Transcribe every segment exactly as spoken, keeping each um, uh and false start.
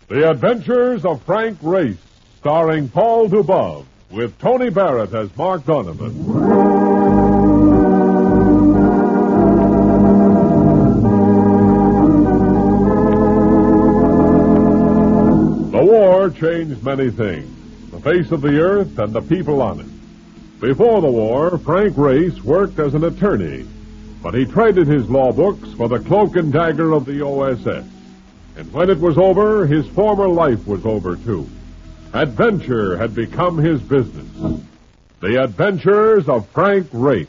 The Adventures of Frank Race, starring Paul Dubov, with Tony Barrett as Mark Donovan. The war changed many things, the face of the earth and the people on it. Before the war, Frank Race worked as an attorney, but he traded his law books for the cloak and dagger of the O S S. And when it was over, his former life was over, too. Adventure had become his business. The Adventures of Frank Race.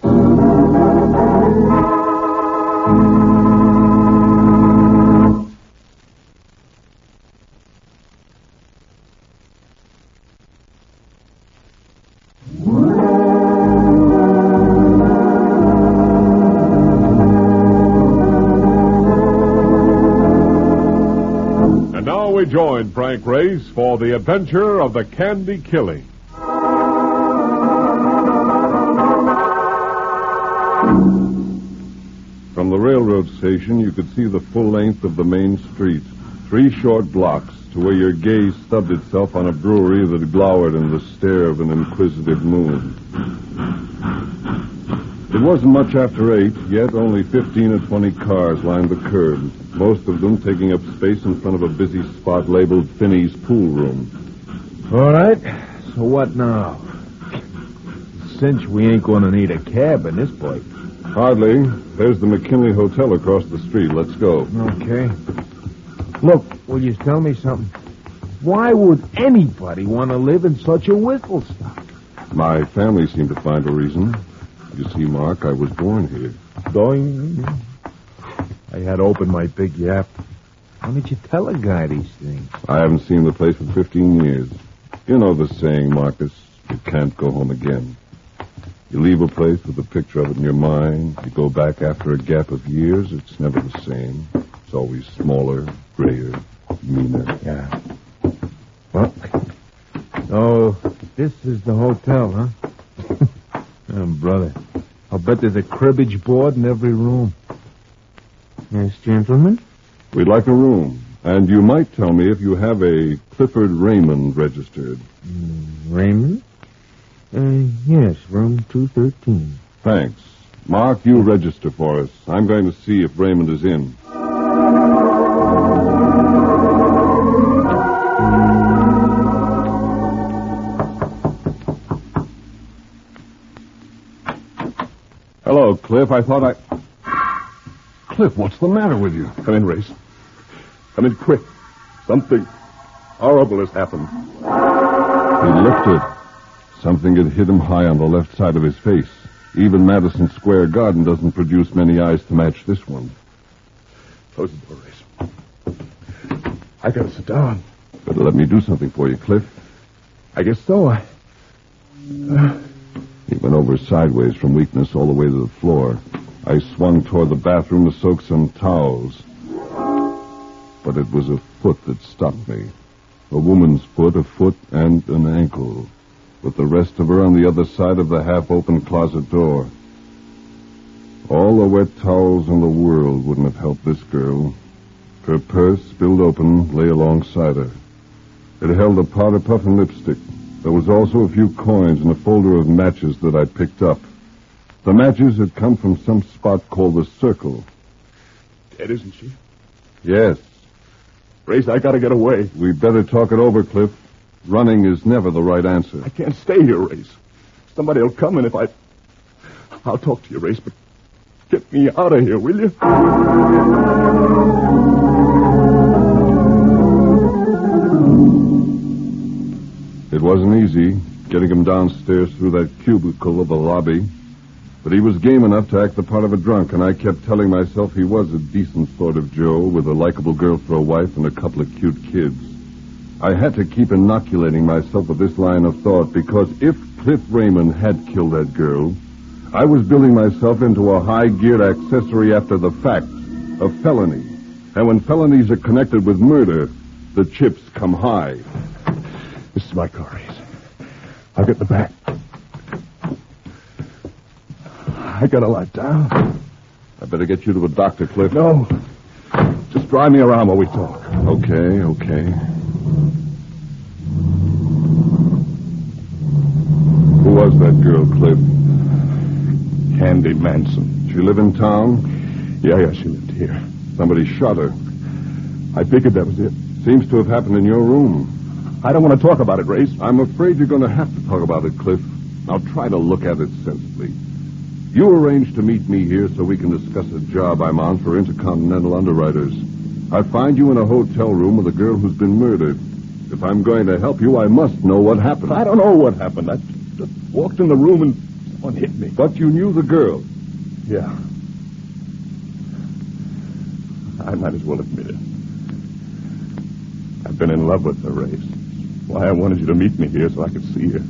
We join Frank Race for the adventure of the Candy Killing. From the railroad station, you could see the full length of the main street. Three short blocks to where your gaze stubbed itself on a brewery that glowered in the stare of an inquisitive moon. It wasn't much after eight, yet only fifteen or twenty cars lined the curb, most of them taking up space in front of a busy spot labeled Finney's Pool Room. All right, so what now? Cinch we ain't going to need a cab in this place. Hardly. There's the McKinley Hotel across the street. Let's go. Okay. Look, will you tell me something? Why would anybody want to live in such a whistle stop? My family seemed to find a reason. You see, Mark, I was born here. Going. I had to open my big yap. Why didn't you tell a guy these things? I haven't seen the place for fifteen years. You know the saying, Marcus, you can't go home again. You leave a place with a picture of it in your mind. You go back after a gap of years, it's never the same. It's always smaller, grayer, meaner. Yeah. Well, oh, this is the hotel, huh? Oh, brother, I'll bet there's a cribbage board in every room. Yes, gentlemen? We'd like a room. And you might tell me if you have a Clifford Raymond registered. Mm, Raymond? Uh, yes, room two thirteen. Thanks. Mark, you register for us. I'm going to see if Raymond is in. Hello, Cliff. I thought I... Cliff, what's the matter with you? Come in, Race. Come in quick. Something horrible has happened. He lifted. Something had hit him high on the left side of his face. Even Madison Square Garden doesn't produce many eyes to match this one. Close the door, Race. I gotta sit down. Better let me do something for you, Cliff. I guess so. I... Uh... He went over sideways from weakness all the way to the floor. I swung toward the bathroom to soak some towels. But it was a foot that stopped me. A woman's foot, a foot, and an ankle. With the rest of her on the other side of the half-open closet door. All the wet towels in the world wouldn't have helped this girl. Her purse, spilled open, lay alongside her. It held a powder puff and lipstick. There was also a few coins and a folder of matches that I picked up. The matches had come from some spot called the Circle. Dead, isn't she? Yes. Race, I gotta get away. We'd better talk it over, Cliff. Running is never the right answer. I can't stay here, Race. Somebody will come, and if I... I'll talk to you, Race, but get me out of here, will you? It wasn't easy, getting him downstairs through that cubicle of a lobby. But he was game enough to act the part of a drunk, and I kept telling myself he was a decent sort of Joe with a likable girl for a wife and a couple of cute kids. I had to keep inoculating myself with this line of thought, because if Cliff Raymond had killed that girl, I was building myself into a high-geared accessory after the fact, a felony. And when felonies are connected with murder, the chips come high. This is my car, Race. I'll get the back. I gotta lie down. I better get you to a doctor, Cliff. No. Just drive me around while we talk. Okay, okay. Who was that girl, Cliff? Candy Manson. She live in town? Yeah, yeah, she lived here. Somebody shot her. I figured that was it. Seems to have happened in your room. I don't want to talk about it, Race. I'm afraid you're going to have to talk about it, Cliff. Now try to look at it sensibly. You arranged to meet me here so we can discuss a job I'm on for Intercontinental Underwriters. I find you in a hotel room with a girl who's been murdered. If I'm going to help you, I must know what happened. I don't know what happened. I just walked in the room and someone hit me. But you knew the girl. Yeah. I might as well admit it. I've been in love with her, Race. Why I wanted you to meet me here so I could see her.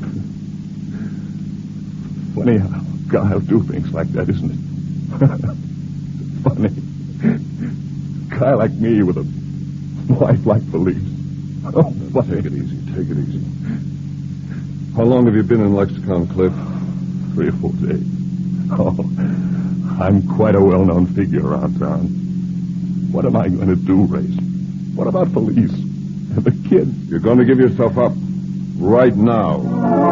Funny how a guy will do things like that, isn't it? Funny. A guy like me with a wife like Felice. Oh, funny. Take it easy, take it easy. How long have you been in Lexicon, Cliff? Three or four days. Oh, I'm quite a well-known figure around town. What am I going to do, Race? What about Felice and the kid? You're going to give yourself up right now.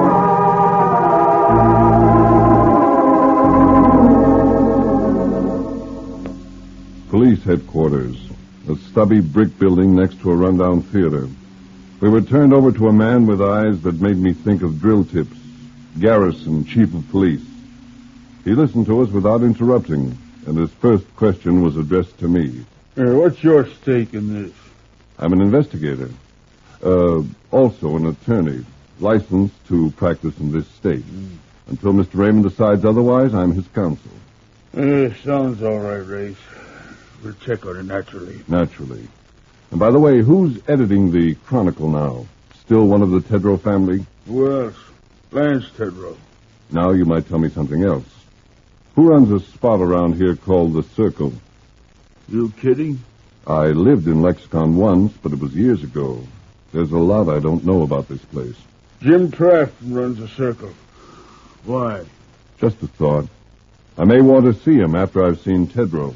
Police headquarters, a stubby brick building next to a rundown theater. We were turned over to a man with eyes that made me think of drill tips. Garrison, chief of police. He listened to us without interrupting, and his first question was addressed to me. Hey, what's your stake in this? I'm an investigator. Uh, also an attorney, licensed to practice in this state. Mm. Until Mister Raymond decides otherwise, I'm his counsel. Uh, sounds all right, Race. We'll check on it naturally. Naturally. And by the way, who's editing the Chronicle now? Still one of the Tedrow family? Who else? Lance Tedrow. Now you might tell me something else. Who runs a spot around here called The Circle? You kidding? I lived in Lexicon once, but it was years ago. There's a lot I don't know about this place. Jim Trafton runs The Circle. Why? Just a thought. I may want to see him after I've seen Tedrow.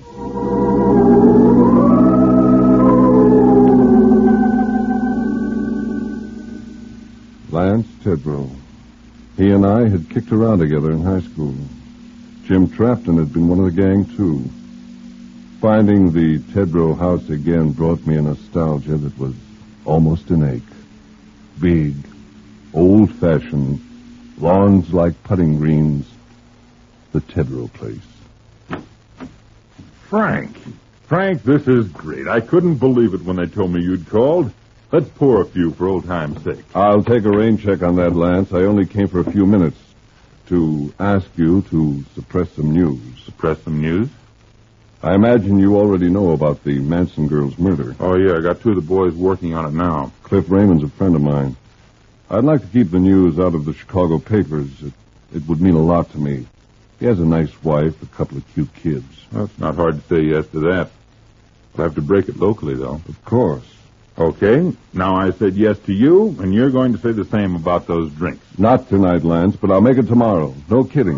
Lance Tedrow. He and I had kicked around together in high school. Jim Trafton had been one of the gang, too. Finding the Tedrow house again brought me a nostalgia that was almost an ache. Big, old-fashioned, lawns like putting greens. The Tedrow place. Frank. Frank, this is great. I couldn't believe it when they told me you'd called. Let's pour a few for old time's sake. I'll take a rain check on that, Lance. I only came for a few minutes to ask you to suppress some news. Suppress some news? I imagine you already know about the Manson girl's murder. Oh, yeah, I got two of the boys working on it now. Cliff Raymond's a friend of mine. I'd like to keep the news out of the Chicago papers. It, it would mean a lot to me. He has a nice wife, a couple of cute kids. Well, it's not hard to say yes to that. I'll have to break it locally, though. Of course. Okay, now I said yes to you, and you're going to say the same about those drinks. Not tonight, Lance, but I'll make it tomorrow. No kidding.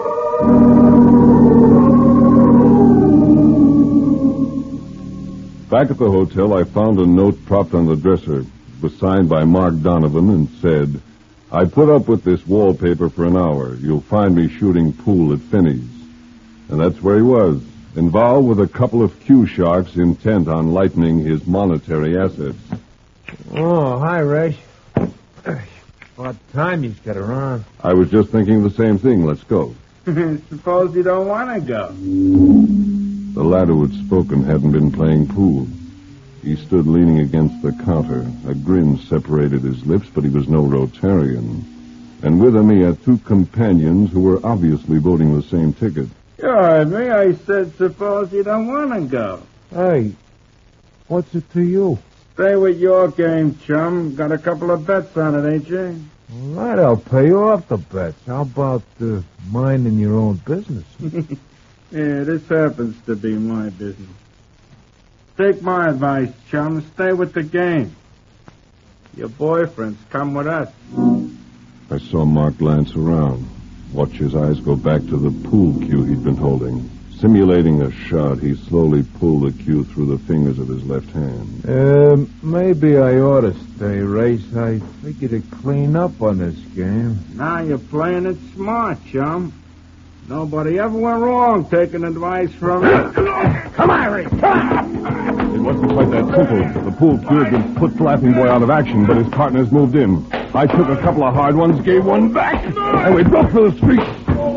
Back at the hotel, I found a note propped on the dresser. It was signed by Mark Donovan and said, I put up with this wallpaper for an hour. You'll find me shooting pool at Finney's. And that's where he was, involved with a couple of Q sharks intent on lightening his monetary assets. Oh, hi, Ray. What time he's got around? I was just thinking the same thing. Let's go. Suppose you don't want to go. The lad who had spoken hadn't been playing pool. He stood leaning against the counter. A grin separated his lips, but he was no Rotarian. And with him he had two companions who were obviously voting the same ticket. You heard me. I said, suppose you don't want to go. Hey, what's it to you? Stay with your game, chum. Got a couple of bets on it, ain't you? All right, I'll pay you off the bets. How about uh, minding your own business? Yeah, this happens to be my business. Take my advice, chum. Stay with the game. Your boyfriends come with us. I saw Mark glance around, watch his eyes go back to the pool cue he'd been holding. Simulating a shot, he slowly pulled the cue through the fingers of his left hand. Um, maybe I ought to stay, Race. I figure to clean up on this game. Now you're playing it smart, chum. Nobody ever went wrong taking advice from you. Come on, Ray. Come on. It wasn't quite that simple. The pool cue had been put Laughing Boy out of action, but his partners moved in. I took a couple of hard ones, gave one back, and we broke through the street.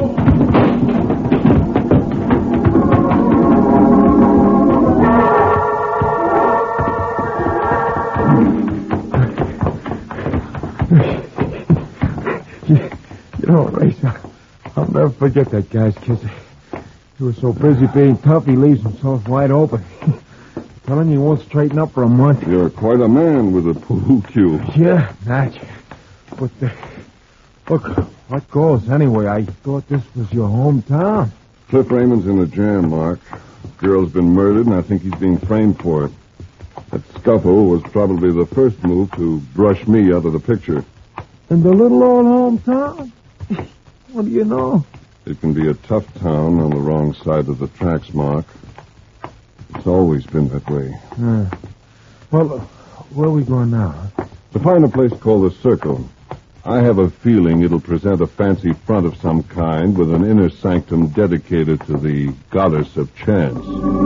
You know, Race, I'll never forget that guy's kiss. He was so busy being tough, he leaves himself wide open. Telling you he won't straighten up for a month. You're quite a man with a pool cue. Yeah, Natch. But, uh, look, what goes anyway? I thought this was your hometown. Cliff Raymond's in a jam, Mark. Girl's been murdered, and I think he's being framed for it. That scuffle was probably the first move to brush me out of the picture. In the little old hometown? What do you know? It can be a tough town on the wrong side of the tracks, Mark. It's always been that way. Uh, well, uh, where are we going now? Huh? To find a place called the Circle. I have a feeling it'll present a fancy front of some kind with an inner sanctum dedicated to the goddess of chance.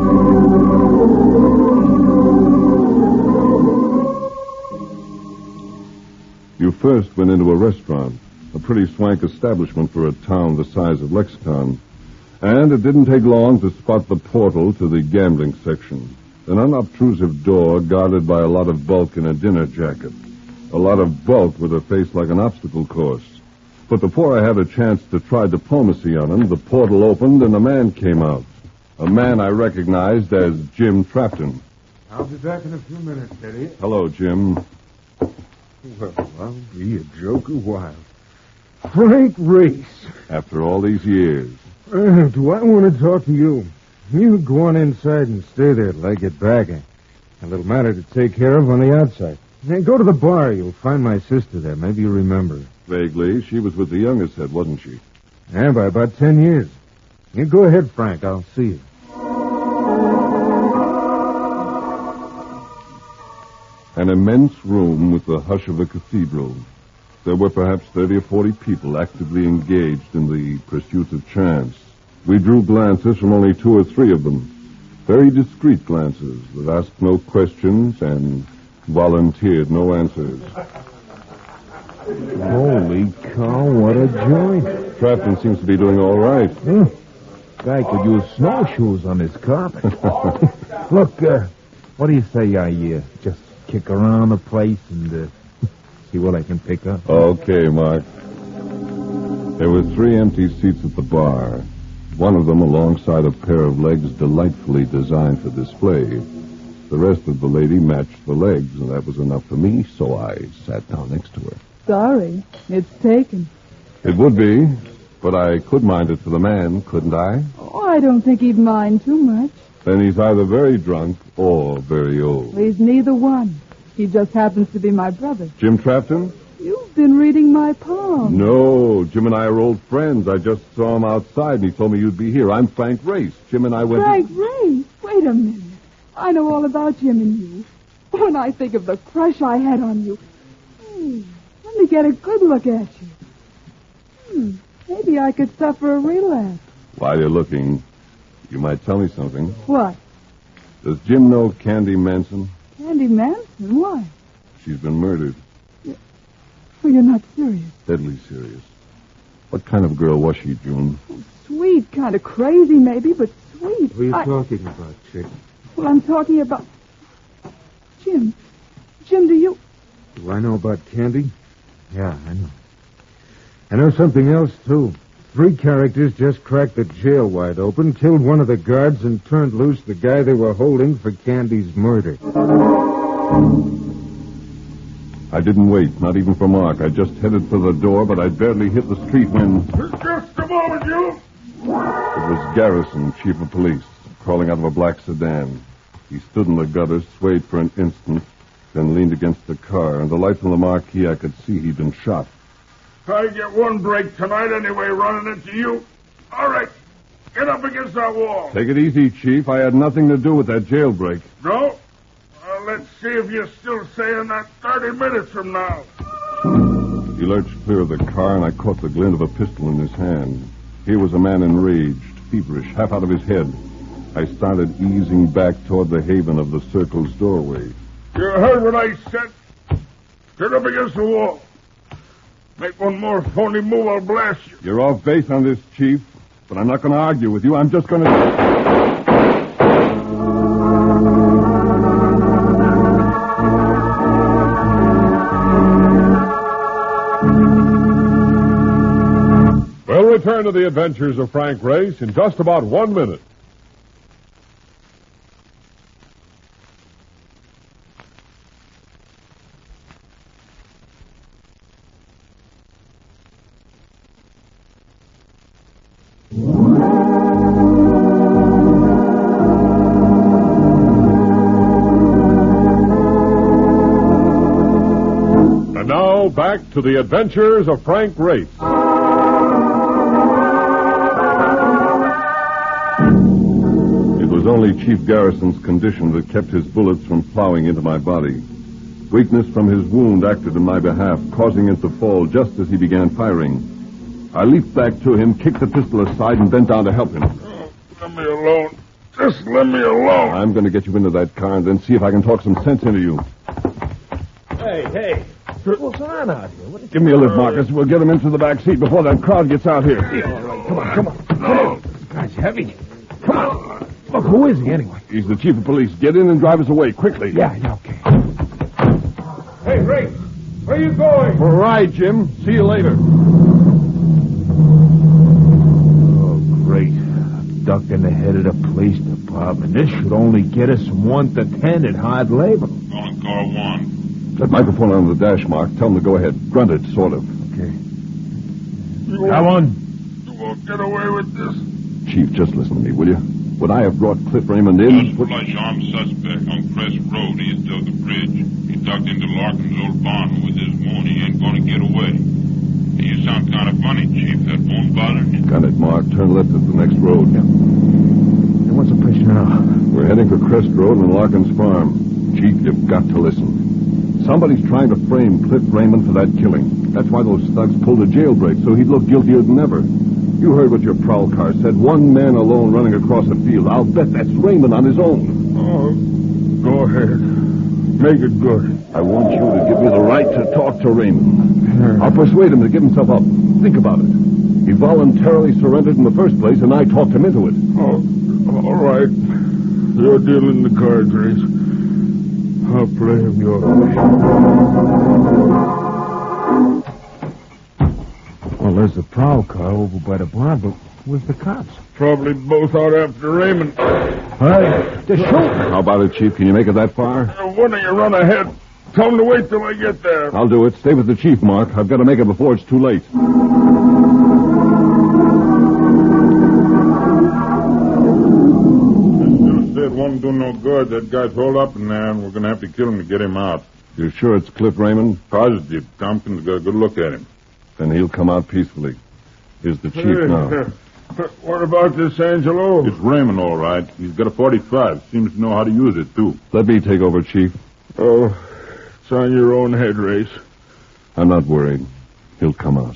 You first went into a restaurant, a pretty swank establishment for a town the size of Lexicon. And it didn't take long to spot the portal to the gambling section. An unobtrusive door guarded by a lot of bulk in a dinner jacket. A lot of bulk with a face like an obstacle course. But before I had a chance to try diplomacy on him, the portal opened and a man came out. A man I recognized as Jim Trafton. I'll be back in a few minutes, Eddie. Hello, Jim. Well, I'll be a joke a while. Frank Race. After all these years. Uh, do I want to talk to you? You go on inside and stay there till I get back. A little matter to take care of on the outside. Then go to the bar. You'll find my sister there. Maybe you remember her. Vaguely, she was with the youngest set, wasn't she? Yeah, by about ten years. You go ahead, Frank. I'll see you. An immense room with the hush of a cathedral. There were perhaps thirty or forty people actively engaged in the pursuit of chance. We drew glances from only two or three of them. Very discreet glances that asked no questions and volunteered no answers. Holy cow, what a joint. Trafton seems to be doing all right. Hmm. Guy could use snowshoes on his carpet. Look, uh, what do you say I uh, just kick around the place and uh, see what I can pick up? Okay, Mark. There were three empty seats at the bar. One of them alongside a pair of legs delightfully designed for display. The rest of the lady matched the legs, and that was enough for me, so I sat down next to her. Sorry, it's taken. It would be, but I could mind it for the man, couldn't I? Oh, I don't think he'd mind too much. Then he's either very drunk or very old. He's neither one. He just happens to be my brother. Jim Trafton? You've been reading my poem. No, Jim and I are old friends. I just saw him outside, and he told me you'd be here. I'm Frank Race. Jim and I went... Frank to... Race? Wait a minute. I know all about Jim and you. When I think of the crush I had on you... Hey, let me get a good look at you. Hmm, maybe I could suffer a relapse. While you're looking, you might tell me something. What? Does Jim know Candy Manson? Candy Manson? Why? She's been murdered. Well, you're not serious. Deadly serious. What kind of girl was she, June? Oh, sweet, kind of crazy maybe, but sweet. What are you I... talking about, chick? Well, I'm talking about... Jim. Jim, do you... Do I know about Candy? Yeah, I know. I know something else, too. Three characters just cracked the jail wide open, killed one of the guards, and turned loose the guy they were holding for Candy's murder. I didn't wait, not even for Mark. I just headed for the door, but I barely hit the street when... Just a moment, you! It was Garrison, chief of police, crawling out of a black sedan. He stood in the gutter, swayed for an instant, then leaned against the car. In the light from the marquee, I could see he'd been shot. I get one break tonight anyway, running into you. All right. Get up against that wall. Take it easy, Chief. I had nothing to do with that jailbreak. No? Well, let's see if you're still saying that thirty minutes from now. He lurched clear of the car, and I caught the glint of a pistol in his hand. Here was a man enraged, feverish, half out of his head. I started easing back toward the haven of the circle's doorway. You heard what I said? Get up against the wall. Make one more phony move, I'll blast you. You're off base on this, Chief, but I'm not going to argue with you. I'm just going to... We'll return to the adventures of Frank Race in just about one minute. And now, back to the adventures of Frank Race. It was only Chief Garrison's condition that kept his bullets from plowing into my body. Weakness from his wound acted in my behalf, causing him to fall just as he began firing. I leaped back to him, kicked the pistol aside, and bent down to help him. Oh, let me alone. Just let me alone. I'm going to get you into that car and then see if I can talk some sense into you. Hey, hey. What's on out here? What is... Give me a lift, Marcus. We'll get him into the back seat before that crowd gets out here. Yeah, all right. Come on, come on. Come on. This guy's heavy. Come on. Look, who is he anyway? He's the chief of police. Get in and drive us away, quickly. Yeah, yeah, okay. Hey, Race, where are you going? All right, Jim. See you later. Oh, great. I'm ducked in the head of the police department. This should only get us from one to ten at hard labor. Calling car one. That microphone on the dash, Mark. Tell him to go ahead. Grunt it, sort of. Okay. You Come won't, on. you won't get away with this. Chief, just listen to me, will you? Would I have brought Cliff Raymond in? Just flush armed suspect on Crest Road east of the bridge. He ducked into Larkin's old barn with his moon. He ain't gonna get away. Hey, you sound kind of funny, Chief. That moon bothering you? Got it, Mark. Turn left at the next road. Hey, what's the place now? We're heading for Crest Road and Larkin's farm. Chief, you've got to listen. Somebody's trying to frame Cliff Raymond for that killing. That's why those thugs pulled a jailbreak, so he'd look guiltier than ever. You heard what your prowl car said. One man alone running across a field. I'll bet that's Raymond on his own. Oh, go ahead. Make it good. I want you to give me the right to talk to Raymond. I'll persuade him to give himself up. Think about it. He voluntarily surrendered in the first place, and I talked him into it. Oh, all right. You're dealing the cards, Race. I'll play him your way. Well, there's the prowl car over by the barn, but where's the cops? Probably both out after Raymond. Hey, they're shooting. How about it, Chief? Can you make it that far? Uh, Why don't you run ahead? Tell him to wait till I get there. I'll do it. Stay with the chief, Mark. I've got to make it before it's too late. It won't do no good. That guy's holed up in there, and we're going to have to kill him to get him out. You're sure it's Cliff Raymond? Positive. Tompkins got a good look at him. Then he'll come out peacefully. Here's the chief Hey, now. What about this Angelo? It's Raymond, all right. He's got a forty-five. Seems to know how to use it, too. Let me take over, Chief. Oh, it's on your own head, Race. I'm not worried. He'll come out.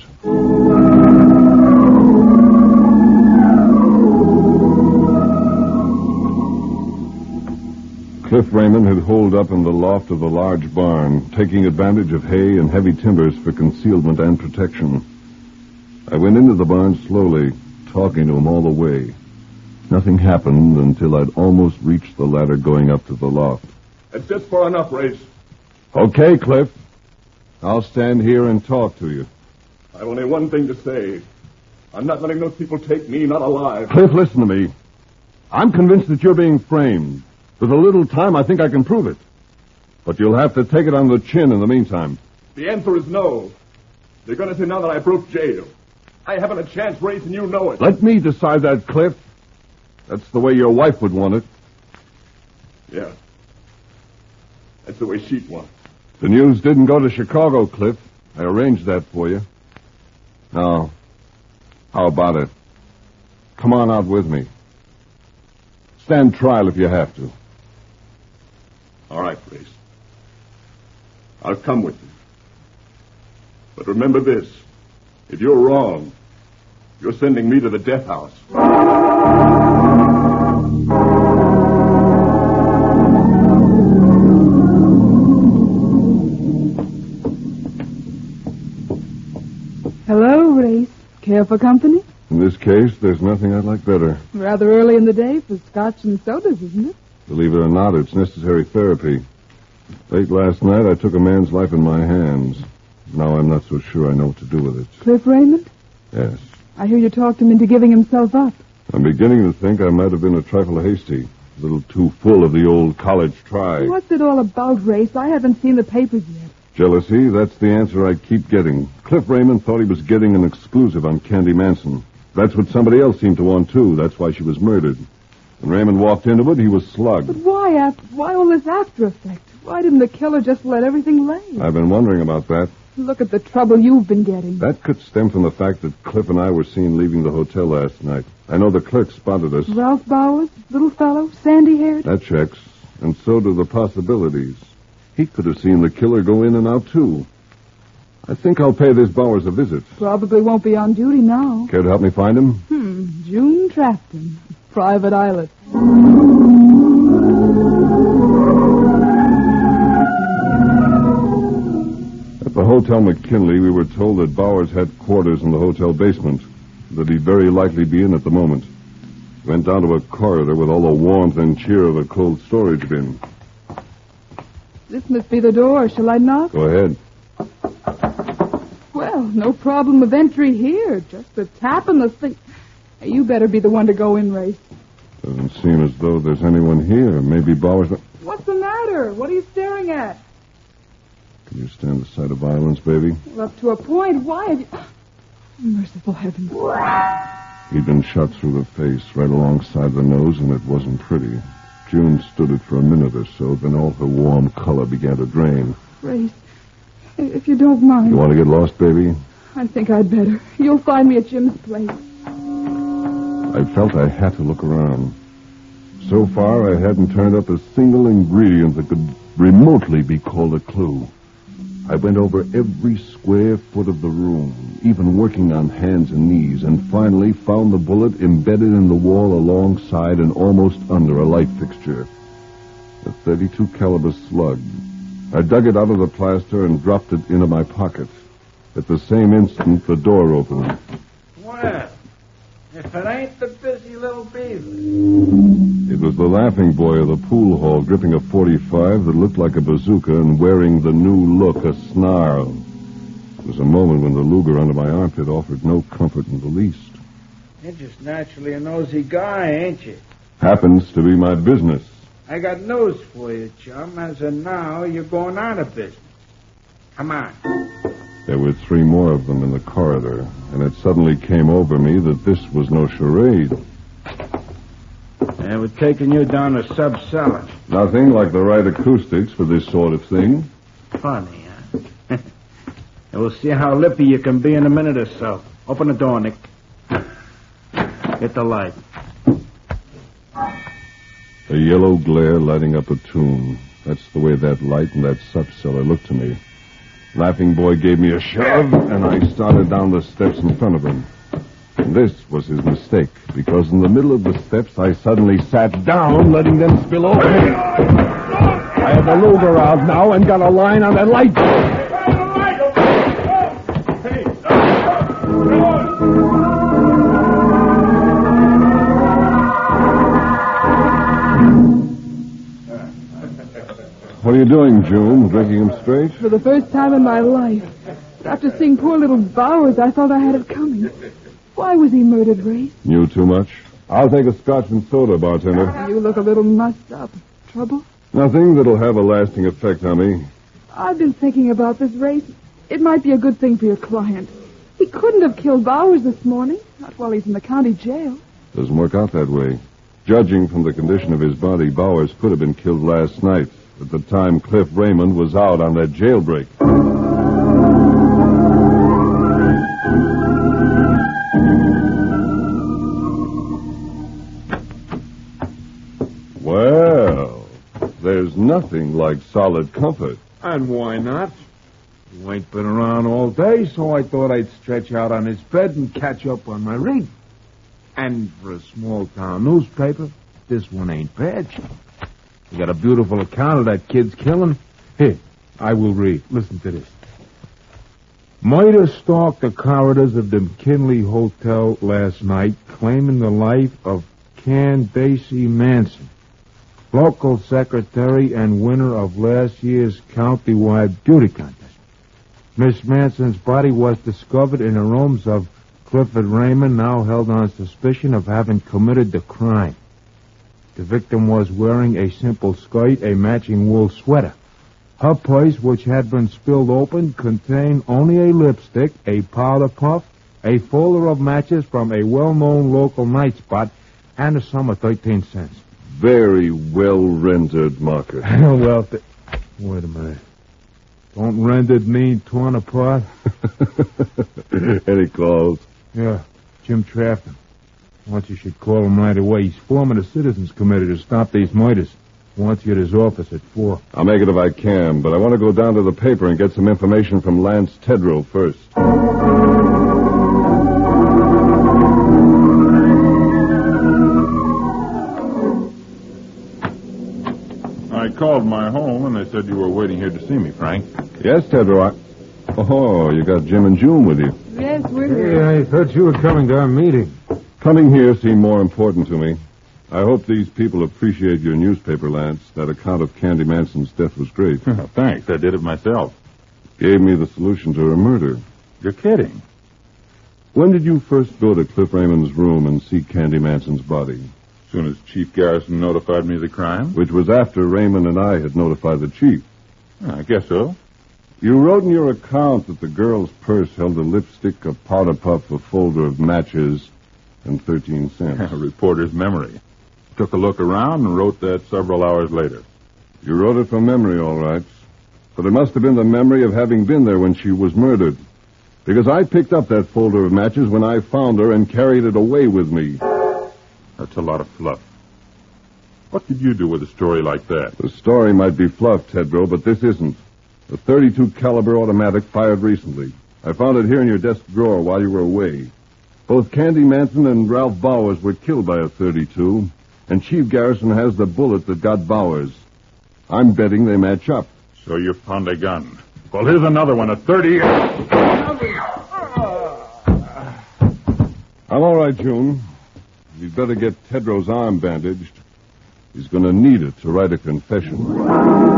Cliff Raymond had holed up in the loft of the large barn, taking advantage of hay and heavy timbers for concealment and protection. I went into the barn slowly, talking to him all the way. Nothing happened until I'd almost reached the ladder going up to the loft. That's just far enough, Race. Okay, Cliff. I'll stand here and talk to you. I've only one thing to say. I'm not letting those people take me, not alive. Cliff, listen to me. I'm convinced that you're being framed. With a little time, I think I can prove it. But you'll have to take it on the chin in the meantime. The answer is no. They're going to say now that I broke jail. I haven't a chance, Race, and you know it. Let me decide that, Cliff. That's the way your wife would want it. Yeah. That's the way she'd want it. The news didn't go to Chicago, Cliff. I arranged that for you. Now, how about it? Come on out with me. Stand trial if you have to. All right, Grace. I'll come with you. But remember this. If you're wrong, you're sending me to the death house. Hello, Race. Care for company? In this case, there's nothing I'd like better. Rather early in the day for scotch and sodas, isn't it? Believe it or not, it's necessary therapy. Late last night, I took a man's life in my hands. Now I'm not so sure I know what to do with it. Cliff Raymond? Yes. I hear you talked him into giving himself up. I'm beginning to think I might have been a trifle hasty. A little too full of the old college try. What's it all about, Race? I haven't seen the papers yet. Jealousy, that's the answer I keep getting. Cliff Raymond thought he was getting an exclusive on Candy Manson. That's what somebody else seemed to want, too. That's why she was murdered. When Raymond walked into it, he was slugged. But why after, why all this after effect? Why didn't the killer just let everything lay? I've been wondering about that. Look at the trouble you've been getting. That could stem from the fact that Cliff and I were seen leaving the hotel last night. I know the clerk spotted us. Ralph Bowers, little fellow, sandy-haired. That checks. And so do the possibilities. He could have seen the killer go in and out, too. I think I'll pay this Bowers a visit. Probably won't be on duty now. Care to help me find him? Hmm, June Trafton, Private Islet. At the Hotel McKinley, we were told that Bowers had quarters in the hotel basement, that he'd very likely be in at the moment. Went down to a corridor with all the warmth and cheer of a cold storage bin. This must be the door. Shall I knock? Go ahead. Well, no problem of entry here. Just a tap in the thing. You better be the one to go in, Race. Doesn't seem as though there's anyone here. Maybe Bowers... What's the matter? What are you staring at? Can you stand the sight of violence, baby? Well, up to a point. Why have you... Merciful heavens. He'd been shot through the face, right alongside the nose, and it wasn't pretty. June stood it for a minute or so, then all her warm color began to drain. Race, if you don't mind... You want to get lost, baby? I think I'd better. You'll find me at Jim's place. I felt I had to look around. So far, I hadn't turned up a single ingredient that could remotely be called a clue. I went over every square foot of the room, even working on hands and knees, and finally found the bullet embedded in the wall alongside and almost under a light fixture. A thirty-two caliber slug. I dug it out of the plaster and dropped it into my pocket. At the same instant, the door opened. Well, if it ain't the busy little beaver. It was the laughing boy of the pool hall, gripping a forty-five that looked like a bazooka and wearing the new look, a snarl. It was a moment when the Luger under my armpit offered no comfort in the least. You're just naturally a nosy guy, ain't you? Happens to be my business. I got news for you, chum. As of now, you're going out of business. Come on. There were three more of them in the corridor, and it suddenly came over me that this was no charade. They were taking you down to sub-cellar. Nothing like the right acoustics for this sort of thing. Funny, huh? And we'll see how lippy you can be in a minute or so. Open the door, Nick. Get the light. A yellow glare lighting up a tomb. That's the way that light and that sub-cellar looked to me. Laughing boy gave me a shove, and I started down the steps in front of him. And this was his mistake, because in the middle of the steps, I suddenly sat down, letting them spill over me. I had the Luger out now and got a line on that light. What are you doing, June? Drinking him straight? For the first time in my life. After seeing poor little Bowers, I thought I had it coming. Why was he murdered, Ray? Knew too much? I'll take a scotch and soda, bartender. You look a little mussed up. Trouble? Nothing that'll have a lasting effect on me. I've been thinking about this race. It might be a good thing for your client. He couldn't have killed Bowers this morning. Not while he's in the county jail. Doesn't work out that way. Judging from the condition of his body, Bowers could have been killed last night, at the time Cliff Raymond was out on that jailbreak. nothing like solid comfort. And why not? You ain't been around all day, so I thought I'd stretch out on this bed and catch up on my reading. And for a small-town newspaper, this one ain't bad. You got a beautiful account of that kid's killing. Here, I will read. Listen to this. Murder stalked the corridors of the McKinley Hotel last night, claiming the life of Candace Manson, local secretary and winner of last year's countywide beauty contest. Miss Manson's body was discovered in the rooms of Clifford Raymond, now held on suspicion of having committed the crime. The victim was wearing a simple skirt, a matching wool sweater. Her purse, which had been spilled open, contained only a lipstick, a powder puff, a folder of matches from a well-known local night spot, and a sum of thirteen cents. Very well rendered, Marcus. Well, th- wait a minute. Don't rendered mean torn apart? Any calls? Yeah, Jim Trafton. Wants you should call him right away. He's forming a citizens committee to stop these murders. Wants you at his office at four. I'll make it if I can, but I want to go down to the paper and get some information from Lance Tedrow first. I called my home, and they said you were waiting here to see me, Frank. Yes, Tedrow, I... Oh, you got Jim and June with you. Yes, we're Hey, here. I thought you were coming to our meeting. Coming here seemed more important to me. I hope these people appreciate your newspaper, Lance. That account of Candy Manson's death was great. Thanks, I did it myself. Gave me the solution to her murder. You're kidding. When did you first go to Cliff Raymond's room and see Candy Manson's body? As soon as Chief Garrison notified me of the crime. Which was after Raymond and I had notified the chief. I guess so. You wrote in your account that the girl's purse held a lipstick, a powder puff, a folder of matches, and thirteen cents. A reporter's memory. Took a look around and wrote that several hours later. You wrote it from memory, all right. But it must have been the memory of having been there when she was murdered. Because I picked up that folder of matches when I found her and carried it away with me. That's a lot of fluff. What did you do with a story like that? The story might be fluff, Tedrow, but this isn't. A thirty-two caliber automatic fired recently. I found it here in your desk drawer while you were away. Both Candy Manson and Ralph Bowers were killed by a thirty-two, and Chief Garrison has the bullet that got Bowers. I'm betting they match up. So you found a gun. Well, here's another one, a thirty. I'm all right, June. You'd better get Tedrow's arm bandaged. He's going to need it to write a confession.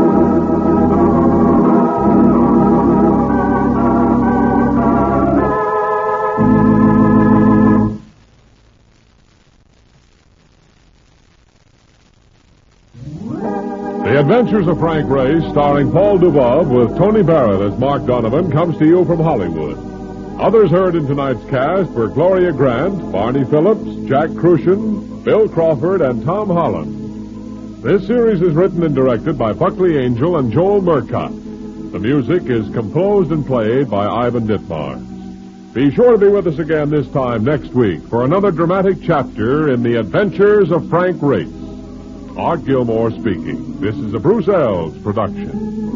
The Adventures of Frank Race, starring Paul Dubov with Tony Barrett as Mark Donovan, comes to you from Hollywood. Others heard in tonight's cast were Gloria Grant, Barney Phillips, Jack Crucian, Bill Crawford, and Tom Holland. This series is written and directed by Buckley Angel and Joel Murcott. The music is composed and played by Ivan Ditmars. Be sure to be with us again this time next week for another dramatic chapter in The Adventures of Frank Race. Art Gilmore speaking. This is a Bruce Ells production.